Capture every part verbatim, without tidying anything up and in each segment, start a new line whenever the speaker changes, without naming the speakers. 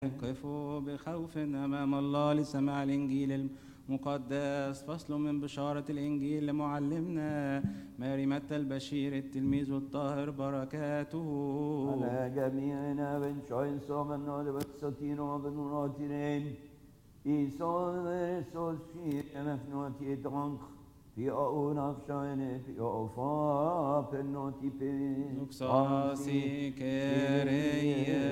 قفوا بخوف أمام الله لسماع الإنجيل المقدس. فصل من بشارة الإنجيل لمعلمنا ماري متى البشير التلميذ الطاهر بركاته
على جميعنا بنشوين صومن ودبتسطين وبنوراتين إيسون ويسوس في مفنوتي دونك في أون أفشاين في أوفا بنوتي بين
نقصاصي كريه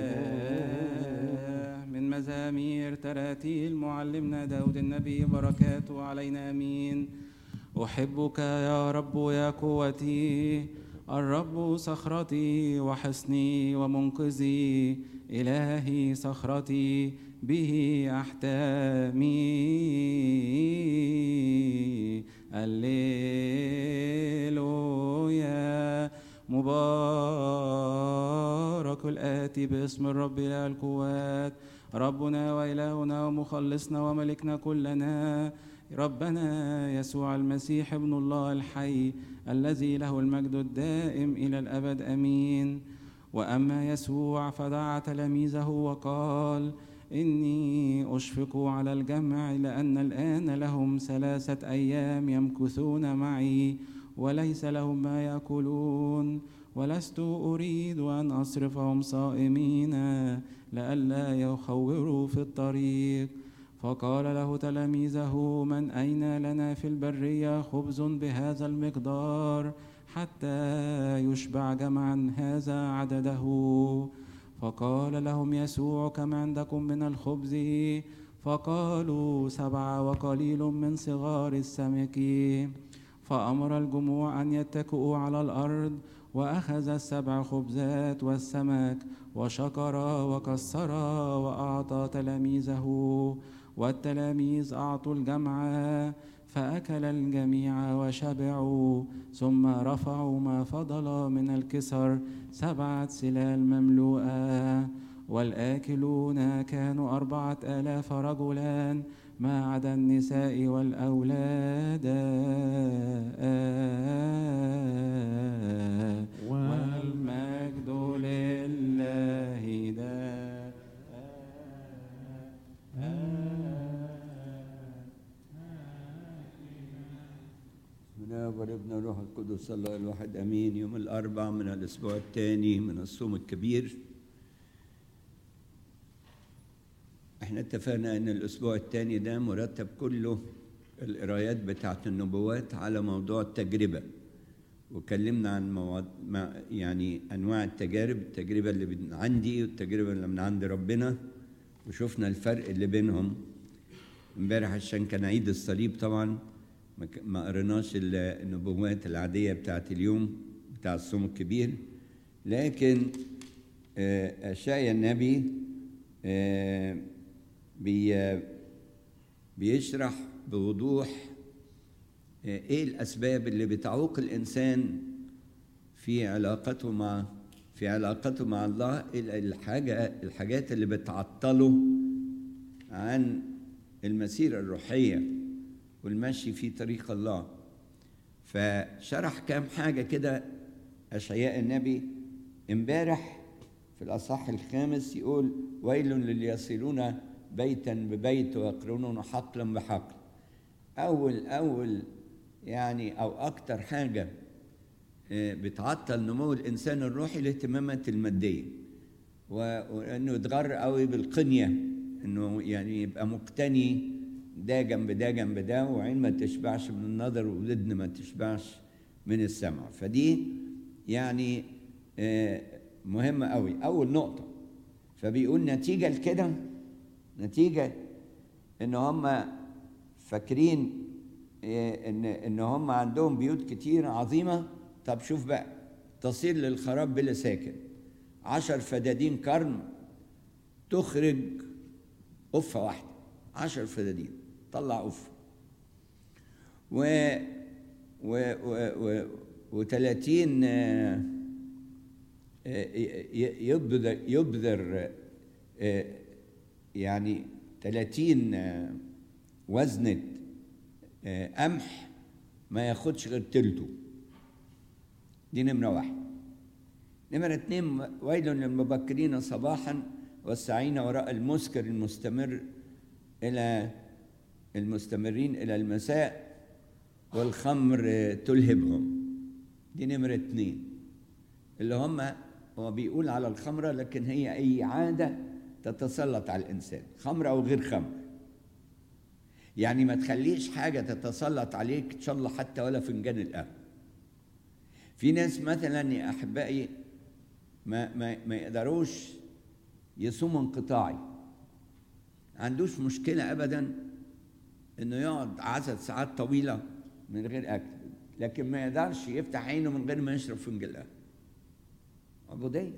من مزامير تراتيل معلمنا داود النبي بركاته علينا أمين. أحبك يا رب يا قوتي، الرب صخرتي وحصني ومنقذي، إلهي صخرتي به أحتمي. الليلويا. مبارك الآتي باسم الرب إله القوات، ربنا وإلهنا ومخلصنا وملكنا كلنا، ربنا يسوع المسيح ابن الله الحي الذي له المجد الدائم إلى الأبد أمين. وأما يسوع فدعا تلاميذه وقال: إني أشفق على الجمع، لأن الآن لهم ثلاثة أيام يمكثون معي وليس لهم ما يأكلون، ولست أريد أن أصرفهم صائمين لئلا يخوروا في الطريق. فقال له تلاميذه: من أين لنا في البرية خبز بهذا المقدار حتى يشبع جمعا هذا عدده؟ فقال لهم يسوع: كم عندكم من الخبز؟ فقالوا: سبعة وقليل من صغار السمك. فأمر الجموع أن يتكئوا على الأرض، وأخذ السبع خبزات والسمك وشكر وكسر وأعطى تلاميذه، والتلاميذ أعطوا الجمع، فأكل الجميع وشبعوا. ثم رفعوا ما فضل من الكسر سبعة سلال مملوءة، والآكلون كانوا أربعة آلاف رجلا ما عدا النساء والأولاد. والمجد لله دائما.
وربنا روح القدس الله الواحد أمين. يوم الأربع من الأسبوع الثاني من الصوم الكبير. احنا اتفقنا ان الأسبوع الثاني ده مرتب كله القرايات بتاعت النبوات على موضوع التجربة، وكلمنا عن مواد يعني أنواع التجارب، التجربة اللي من عندي والتجربة اللي من عند ربنا، وشوفنا الفرق اللي بينهم. امبارح عشان كان عيد الصليب طبعا ما قرناش النبوات العادية بتاعت اليوم بتاع الصوم الكبير، لكن أشعيا النبي بي بيشرح بوضوح ايه الأسباب اللي بتعوق الإنسان في علاقته مع في علاقته مع الله، الحاجة الحاجات اللي بتعطله عن المسيرة الروحية والمشي في طريق الله. فشرح كام حاجة كده أشعياء النبي امبارح في الأصحاح الخامس، يقول: ويل للي يصلون بيتا ببيت ويقرنون حقلا بحقل. أول أول يعني أو أكتر حاجة بتعطل نمو الإنسان الروحي الاهتمامات المادية، وإنه يتغر قوي بالقنية، إنه يعني يبقى مقتني ده جنب ده جنب ده، وعين ما تشبعش من النظر وودن ما تشبعش من السمع. فدي يعني مهمة قوي، أول نقطة. فبيقول نتيجة لكده، نتيجة إن هم فاكرين إن إن هم عندهم بيوت كتير عظيمة. طب شوف بقى، تصير للخراب بلا ساكن. عشر فدادين قرن تخرج قفة واحدة، عشر فدادين طلع قفة، و و و وثلاثين يبذر يبذر يعني ثلاثين وزنة قمح ما ياخدش غير تلته. دي نمرة واحد. نمرة اتنين: ويل للمبكرين صباحا والسعين وراء المسكر المستمر إلى المستمرين إلى المساء، والخمر تلهبهم. دي نمرة اتنين، اللي هم هو بيقول على الخمرة، لكن هي أي عادة تتسلط على الإنسان، خمر أو غير خمر. يعني ما تخليش حاجة تتسلط عليك إن شاء الله حتى ولا فنجان القهوة. في ناس مثلا يا أحبائي ما, ما, ما يقدروش يصوموا انقطاعي، ما عندوش مشكلة أبدا إنه يقعد عدد ساعات طويلة من غير أكل، لكن ما يقدرش يفتح عينه من غير ما يشرب فنجان قهوة. عبودية.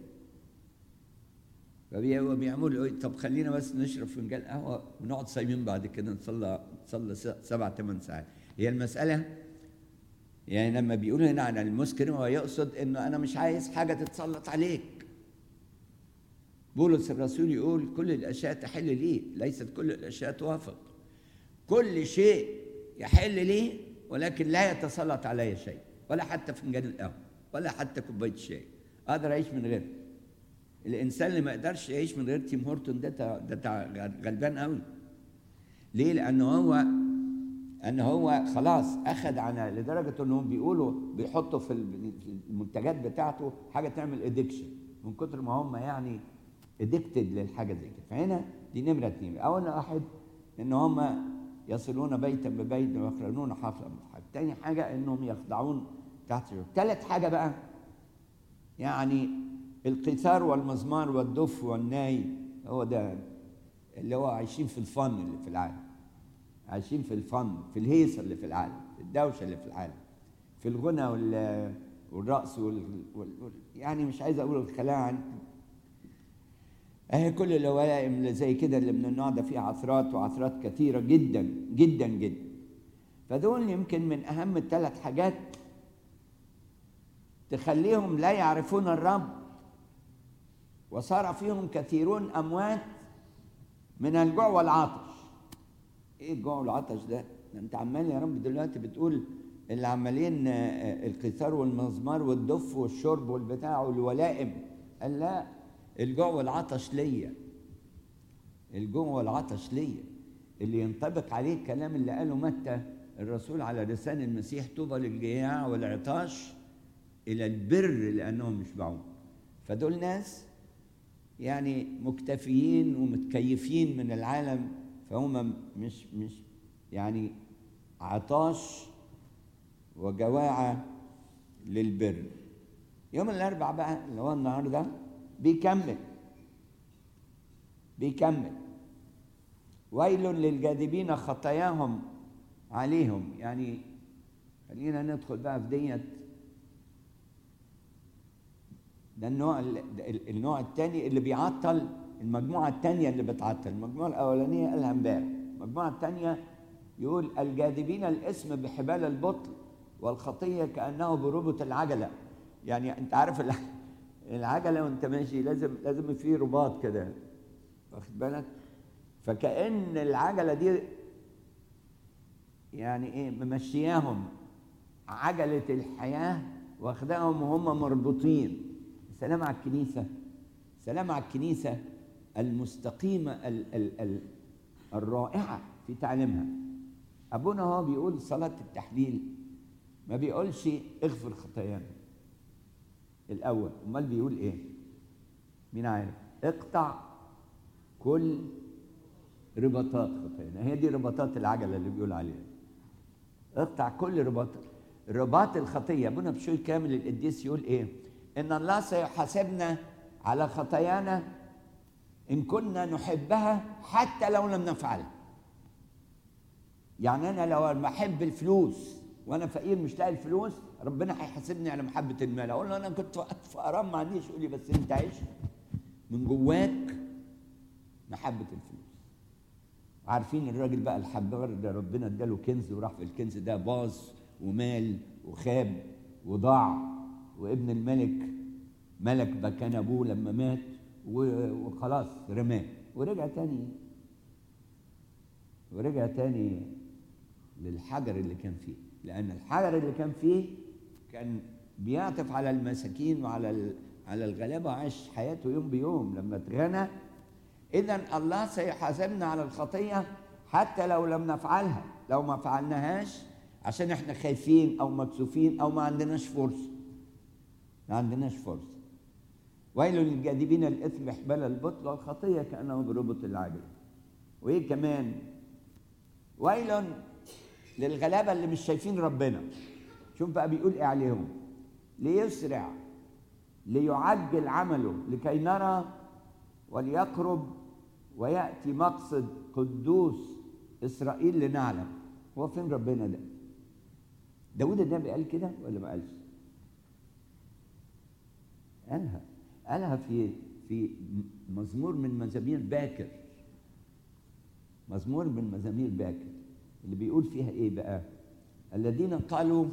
فبيعملوا إيه؟ طب خلينا بس نشرب فنجان قهوة ونقعد صايمين بعد كده نصلي نصلي سبع ثمان ساعات. هي المسألة يعني لما بيقولوا هنا عن المسكر هو يقصد إنه أنا مش عايز حاجة تتسلط عليك. بولس الرسول يقول كل الأشياء تحل لي، ليست كل الأشياء توافق. كل شيء يحل لي ولكن لا يتسلط علي شيء، ولا حتى فنجان القهوة ولا حتى كوباية الشاي أقدر أعيش من غيره. الإنسان اللي ما يقدرش يعيش من غير تيم هورتون ده ده غلبان قوي. ليه؟ لأنه هو أن هو خلاص أخذ عنها لدرجة أنهم بيقولوا بيحطوا في المنتجات بتاعته حاجة تعمل إدكشن من كتر ما هم يعني إدكتد للحاجة زي كده. فهنا دي نمرة اتنين. أول واحد إن هم يصلون بيتا ببيت ويقرنون حفلا بحفل. تاني حاجة إنهم يخضعون تحت الشرك. تالت حاجة بقى يعني القيثار والمزمار والدف والناي، هو ده اللي هو عايشين في الفن اللي في العالم، عايشين في الفن، في الهيصة اللي في العالم، في الدوشة اللي في العالم، في الغنى والرقص وال... وال... يعني مش عايز أقول الخلاعة. اهي كل الوائم اللي زي كده اللي من النوع ده فيها عثرات وعثرات كثيرة جدا جدا جدا. فدول يمكن من أهم الثلاث حاجات تخليهم لا يعرفون الرب، وصار فيهم كثيرون أموات من الجوع والعطش. إيه الجوع والعطش ده؟ أنت عمال يا رب دلوقتي بتقول اللي عمالين القيثار والمزمار والدف والشرب والبتاع والولائم. قال لا، الجوع والعطش ليا، الجوع والعطش ليا، اللي ينطبق عليه الكلام اللي قاله متى الرسول على لسان المسيح: طوبى للجياع والعطاش إلى البر لأنهم يشبعون. فدول ناس يعني مكتفيين ومتكيفين من العالم، فهم مش مش يعني عطاش وجواعة للبر. يوم الأربع بقى اللي هو النهارده بيكمل بيكمل ويل للجاذبين خطاياهم عليهم. يعني خلينا ندخل بقى في ديت. ده النوع النوع الثاني اللي بيعطل، المجموعة الثانية اللي بتعطل. المجموعة الأولانية قالها امبارح، المجموعة الثانية يقول الجاذبين الاسم بحبال البطل والخطية كأنه بربط العجلة. يعني أنت عارف العجلة وأنت ماشي لازم لازم في رباط كده، واخد بالك؟ فكأن العجلة دي يعني إيه ممشياهم عجلة الحياة واخداهم وهم مربوطين. سلام على الكنيسة، سلام على الكنيسة المستقيمة ال ال ال الرائعة في تعليمها. أبونا هو بيقول صلاة التحليل ما بيقولش اغفر خطايانا الأول، أمال بيقول إيه؟ مين عارف؟ اقطع كل رباطات خطايانا. هي دي رباطات العجلة اللي بيقول عليها. اقطع كل رباط رباط الخطية. أبونا بشوي كامل القديس يقول إيه؟ إن الله سيحاسبنا على خطايانا إن كنا نحبها حتى لو لم نفعلها. يعني أنا لو بحب الفلوس وأنا فقير مش لاقي الفلوس، ربنا هيحاسبني على محبة المال. أقول له أنا كنت فقران ما عنديش. يقول لي بس أنت عايش من جواك محبة الفلوس. عارفين الراجل بقى الحبار ده ربنا اداله كنز وراح في الكنز ده باظ ومال وخاب وضاع، وابن الملك ملك مكان ابوه لما مات وخلاص رماه، ورجع تاني ورجع تاني للحجر اللي كان فيه، لأن الحجر اللي كان فيه كان بيعطف على المساكين وعلى على الغلابة وعاش حياته يوم بيوم. لما اتغنى إذن الله سيحاسبنا على الخطية حتى لو لم نفعلها، لو ما فعلناهاش عشان احنا خايفين أو مكسوفين أو ما عندناش فرصة. ما عندناش فرصة. ويل للجاذبين الإثم حبال البطل والخطية كأنه بربط العجل. وإيه كمان؟ ويل للغلابة اللي مش شايفين ربنا. شوف بقى بيقول إيه عليهم: ليسرع ليعجل عمله لكي نرى وليقرب ويأتي مقصد قدوس إسرائيل لنعلم. هو فين ربنا ده؟ داود النبي قال كده ولا ما قالش؟ قالها قالها في في مزمور من مزامير باكر. مزمور من مزامير باكر اللي بيقول فيها ايه بقى؟ الذين قالوا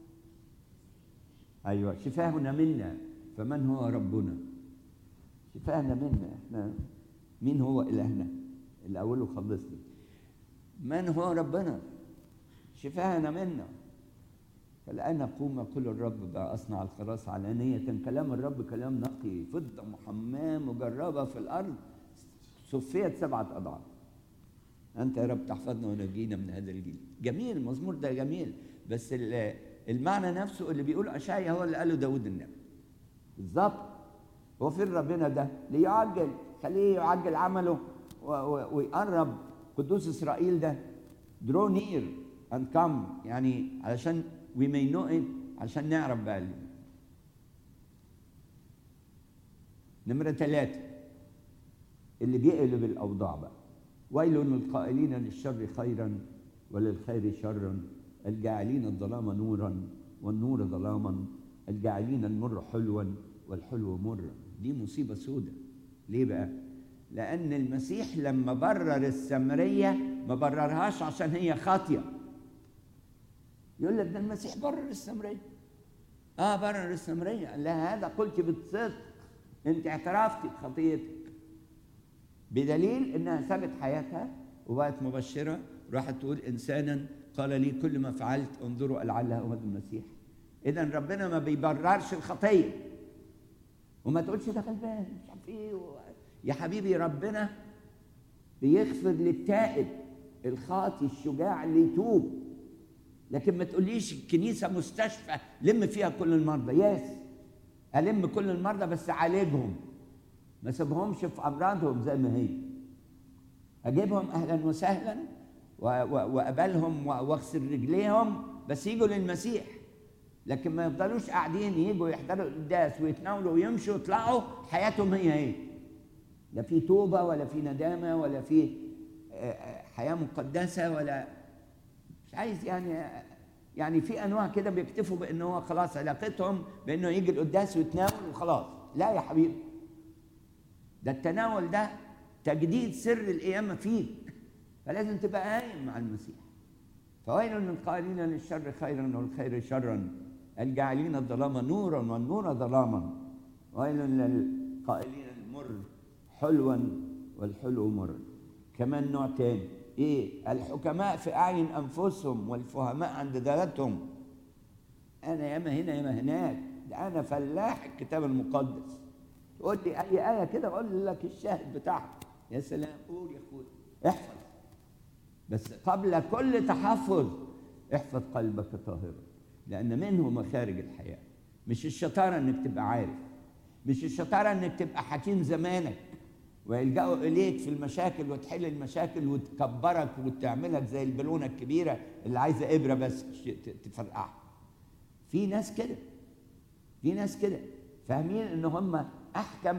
ايوه شفاهنا منا فمن هو ربنا. شفاهنا منا، احنا مين هو الهنا اللي اوله خلصنا؟ من هو ربنا؟ شفاهنا منا. فالآن أقوم يقول الرب بقى أصنع الخلاص علانية. كلام الرب كلام نقي، فضة محماة مجربة في الأرض صفيت سبعة أضعاف. أنت يا رب تحفظنا ونجينا من هذا الجيل. جميل، المزمور ده جميل، بس المعنى نفسه اللي بيقول أشعيا هو اللي قاله داود النبي بالظبط. هو فين ربنا ده؟ ليعجل، خليه يعجل عمله ويقرب قدوس إسرائيل ده. draw near and come، يعني علشان we may know it، عشان نعرف بقى. نمرة ثلاثة اللي بيقلب الأوضاع بقى: ويل للقائلين للشر خيرا وللخير شرا، الجاعلين الظلام نورا والنور ظلاما، الجاعلين المر حلوا والحلو مرا. دي مصيبة سودة. ليه بقى؟ لأن المسيح لما برر السامرية ما بررهاش عشان هي خاطية. يقول لك ده المسيح برر السامرية. اه برر السامرية، قال لها هذا قلت بالصدق، انت اعترفتي بخطيتك، بدليل انها سابت حياتها وبقت مبشرة. راحت تقول انسانا قال لي كل ما فعلت انظروا لعله هو المسيح. اذا ربنا ما بيبررش الخطية. وما تقولش ده غلبان مش عارف ايه و... يا حبيبي ربنا بيغفر للتائب الخاطي الشجاع اللي يتوب. لكن ما تقوليش الكنيسة مستشفى لم فيها كل المرضى. ياس ألم كل المرضى بس عالجهم، ما سيبهمش في أمراضهم زي ما هي. أجيبهم أهلا وسهلا وأقبلهم وأغسل رجليهم بس يجوا للمسيح. لكن ما يفضلوش قاعدين يجوا يحضروا القداس ويتناولوا ويمشوا ويطلعوا حياتهم هي هي، لا في توبة ولا في ندامة ولا في حياة مقدسة ولا مش عايز. يعني يعني في انواع كده بيكتفوا بان هو خلاص علاقتهم بانه يجي القداس ويتناول وخلاص. لا يا حبيبي، ده التناول ده تجديد سر القيامة فيك، فلازم تبقى قايم مع المسيح. فويل للقائلين للشر خيرا والخير شرا، الجاعلين الظلام نورا والنور ظلاما، ويل للقائلين المر حلوا والحلو مر. كمان نوع تاني ايه؟ الحكماء في اعين انفسهم والفهماء عند ذاتهم. انا ياما هنا ياما هناك، ده انا فلاح الكتاب المقدس. تقول لي اي ايه كده اقول لك الشاهد بتاعها. يا سلام، قول يا اخويا احفظ، بس قبل كل تحفظ احفظ قلبك طاهرا لان منه مخارج الحياه. مش الشطاره انك تبقى عارف، مش الشطاره انك تبقى حكيم زمانك ويلجأوا إليك في المشاكل وتحل المشاكل وتكبرك وتعملك زي البالونة الكبيرة اللي عايزة إبرة بس تفرقعها. في ناس كده، في ناس كده فاهمين إن هم أحكم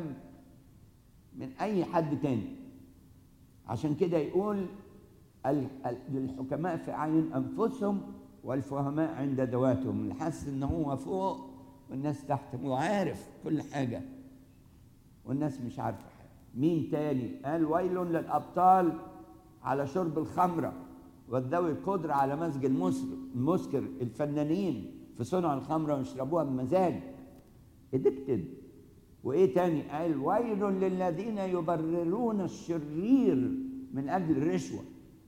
من أي حد تاني. عشان كده يقول للحكماء في أعين أنفسهم والفهماء عند ذواتهم. اللي حاسس إن هو فوق والناس تحت وعارف كل حاجة والناس مش عارفة. مين تاني؟ قال ويل للأبطال على شرب الخمرة والذوي القدرة على مزج المسكر. الفنانين في صنع الخمرة ويشربوها بمزاج addicted. وإيه تاني؟ قال ويل للذين يبررون الشرير من أجل الرشوة.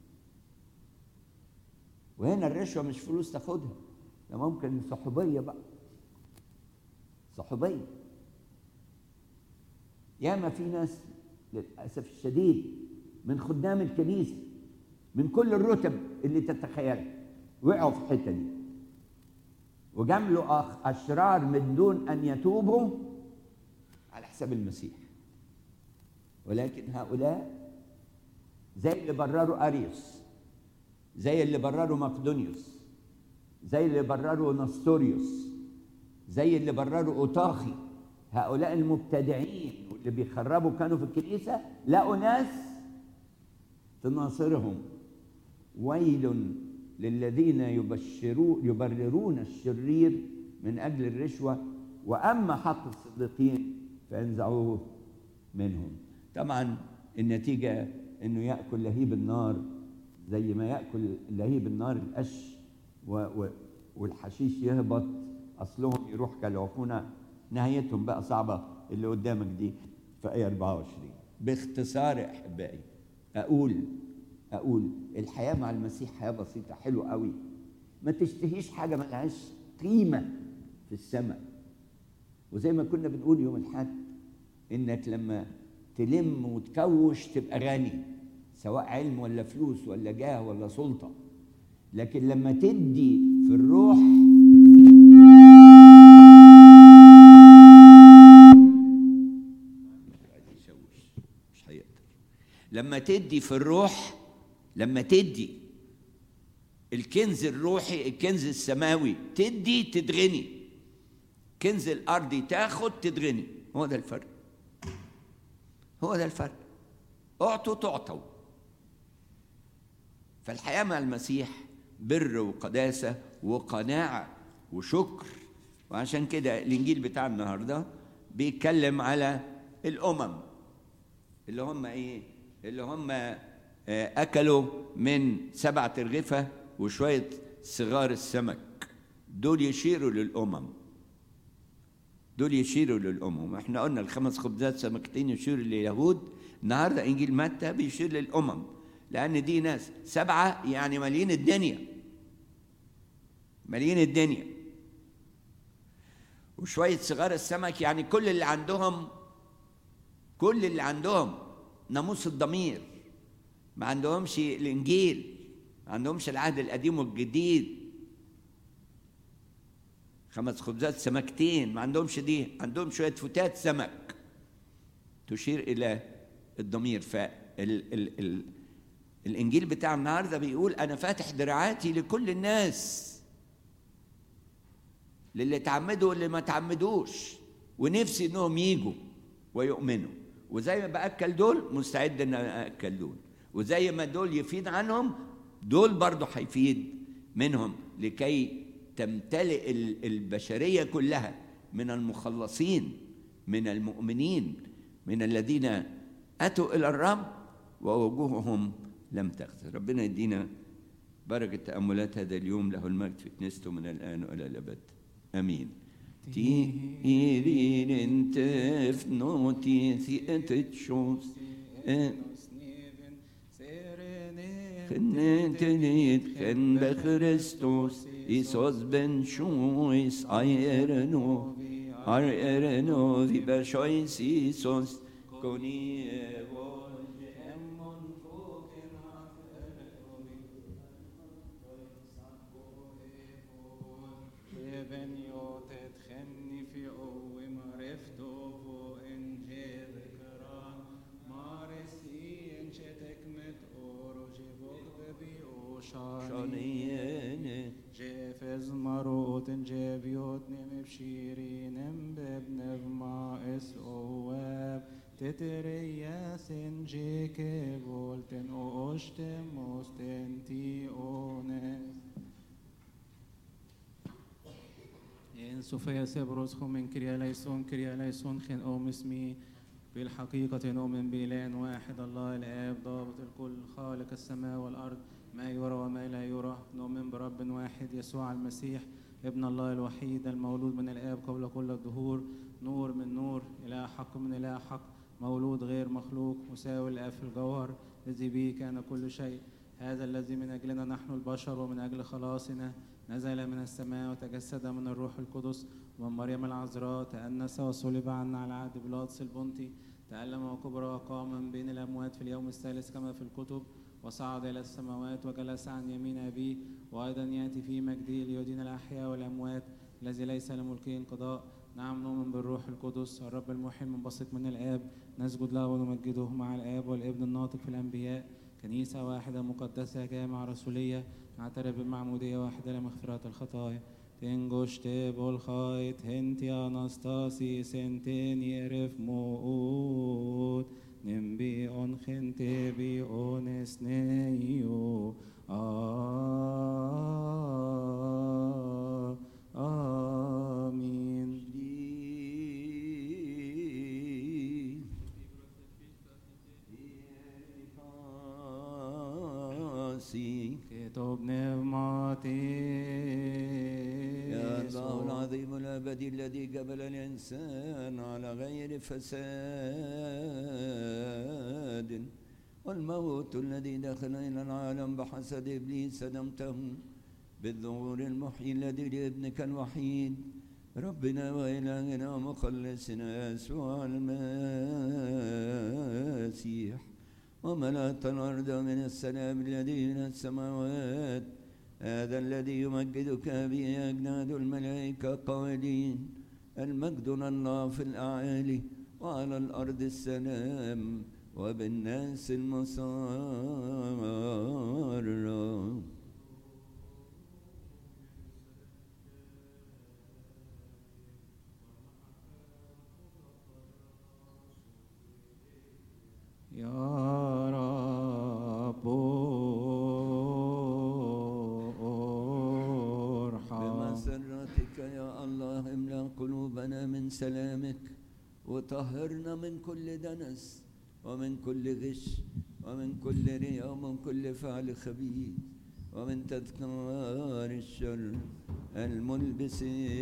وهنا الرشوة مش فلوس تاخدها، ده ممكن صحوبية بقى، صحوبية. ياما في ناس للأسف الشديد من خدام الكنيسة من كل الرتب اللي تتخيلها وقعوا في الحتة دي، وجملوا أشرار من دون أن يتوبوا على حساب المسيح. ولكن هؤلاء زي اللي برروا أريوس، زي اللي برروا مقدونيوس، زي اللي برروا نستوريوس، زي اللي برروا أوطاخي، هؤلاء المبتدعين واللي بيخربوا كانوا في الكنيسة لقوا ناس تناصرهم. ويل للذين يبشرون يبررون الشرير من أجل الرشوة، وأما حق الصديقين فينزعوه منهم. طبعا النتيجة إنه يأكل لهيب النار زي ما يأكل لهيب النار القش والحشيش يهبط، أصلهم يروح كالعفونة. نهايتهم بقى صعبة اللي قدامك دي في آية أربعة وعشرين. باختصار يا أحبائي أقول أقول الحياة مع المسيح حياة بسيطة حلوة قوي، ما تشتهيش حاجة ما لهاش قيمة في السماء. وزي ما كنا بنقول يوم الحد، إنك لما تلم وتكوش تبقى غني، سواء علم ولا فلوس ولا جاه ولا سلطة. لكن لما تدي في الروح مش هيقدر. لما تدي في الروح، لما تدي الكنز الروحي الكنز السماوي تدي تتغني، كنز الأرضي تاخد تتغني. هو ده الفرق، هو ده الفرق. اعطوا تعطوا. فالحياة مع المسيح بر وقداسة وقناعة وشكر. وعشان كده الإنجيل بتاع النهاردة بيتكلم على الأمم اللي هم إيه؟ اللي هم أكلوا من سبعة رغفة وشوية صغار السمك. دول يشيروا للأمم، دول يشيروا للأمم. احنا قلنا الخمس خبزات سمكتين يشيروا لليهود، النهارده إنجيل متى بيشير للأمم، لأن دي ناس سبعة يعني مالين الدنيا، مالين الدنيا. وشوية صغار السمك يعني كل اللي عندهم، كل اللي عندهم ناموس الضمير، ما عندهمش الإنجيل، ما عندهمش العهد القديم والجديد. خمس خبزات سمكتين ما عندهمش دي، عندهم شوية فتات سمك تشير إلى الضمير. فالإنجيل بتاع النهاردة بيقول أنا فاتح دراعاتي لكل الناس، للي تعمدوا واللي ما تعمدوش، ونفسي إنهم ييجوا ويؤمنوا. وزي ما بأكل دول مستعد إن أأكل دول، وزي ما دول يفيد عنهم دول برضو هيفيد منهم، لكي تمتلئ البشرية كلها من المخلصين، من المؤمنين، من الذين أتوا إلى الرب ووجوههم لم تخزى. ربنا يدينا بركة تأملات هذا اليوم، له المجد في كنيسته من الآن وإلى الأبد آمين. تيرين انت فنوتي ثيئت شوز خنت نيت خن بخريستوس إيسوس بن شويس أيرنو أيرنو ذي بشويس إيسوس كوني
جيفز مروت جيبيوت نم بشيرين ببنف ما اس اواب تترياس جيكي بولتن اوشتم مستنتي اونس ان سوفيا سبروسكم من كريا ليسون كريا ليسون خن اوم اسمي. بالحقيقة نؤمن بإله واحد الله الآب ضابط الكل خالق السماء والأرض ما يرى وما لا يرى. نؤمن برب واحد يسوع المسيح ابن الله الوحيد المولود من الآب قبل كل الدهور، نور من نور، إله حق من إله حق، مولود غير مخلوق، مساوي الآب في الجوهر، الذي به كان كل شيء. هذا الذي من أجلنا نحن البشر ومن أجل خلاصنا نزل من السماء وتجسد من الروح القدس ومن مريم العذراء، تأنس وصلب عنا على عهد بيلاطس البنطي، تألم وكبر وقام من بين الأموات في اليوم الثالث كما في الكتب، وصعد إلى السماوات وجلس عن يمين أبيه، وأيضا يأتي في مجده ليدين الأحياء والأموات الذي ليس لملكه انقضاء. نعم نؤمن بالروح القدس الرب المحيي المنبثق من الآب، نسجد له ونمجده مع الآب والابن الناطق في الأنبياء، كنيسة واحدة مقدسة جامعة رسولية، نعترف بالمعمودية واحدة لمغفرة الخطايا. تنجشت بالخيط هنتي أنستاسي سنتين يرف موت نمبي أون خنتي بي أون اسنيو آه آمين. كتب نعمتي
يا الله العظيم الأبدي الذي قبل الإنسان على غير فساد، والموت الذي دخل إلى العالم بحسد إبليس دمته بالظهور المحيي الذي لابنك الوحيد ربنا وإلهنا ومخلصنا يسوع المسيح، وملأت الأرض من السلام الذي من السماوات، هذا الذي يمجدك به أجناد الملائكة قائلين المجد لله في الأعالي وعلى الأرض السلام وبالناس المسار.
يا رب ارحم.
بمسرتك يا الله املأ قلوبنا من سلامك، وطهرنا من كل دنس ومن كل غش ومن كل رياء ومن كل فعل خبيث ومن تذكار الشر الملبس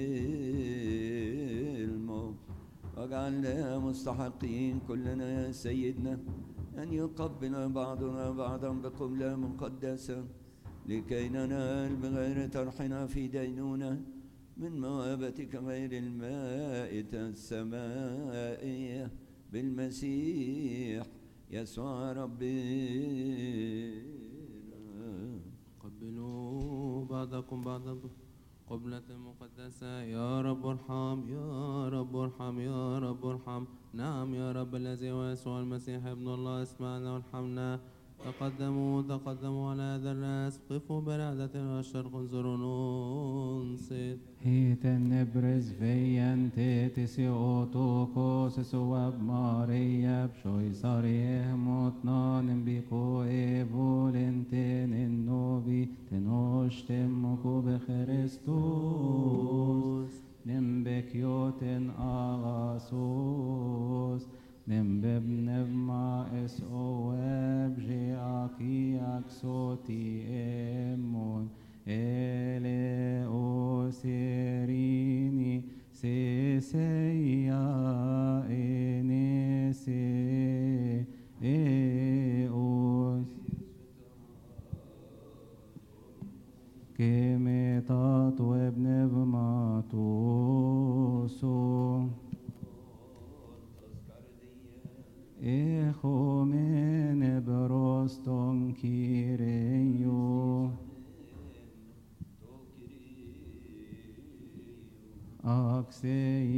الموت، واجعلنا مستحقين كلنا يا سيدنا أن يقبل بعضنا بعضا بقبلة مقدسة، لكي ننال بغير طرحنا في دينونة من موهبتك غير المائتة السمائية بالمسيح يسوع ربنا.
قبلوا بعضكم بعضا قبلة مقدسة. يا رب ارحم يا رب ارحم يا رب ارحم. نعم يا رب الذي هو يسوع المسيح ابن الله اسمعنا وارحمنا. تقدموا تقدموا على هذا الرأس، قفوا برعدة والشرق انظروا ننصت.
هيتن نبرز فيان تيتسي اوتوكوس سواب ماريا بشوي صاريه مطنان بيكو ايفولنتين النوبي تنوشتمكو بخريستوس نمبكيوتن اغاسوس نمببنبما اس اواب جي اكي اكسوتي امون ele o serini se seia ene se e os que metato ebnev matoso echo mene broston kireio Aksei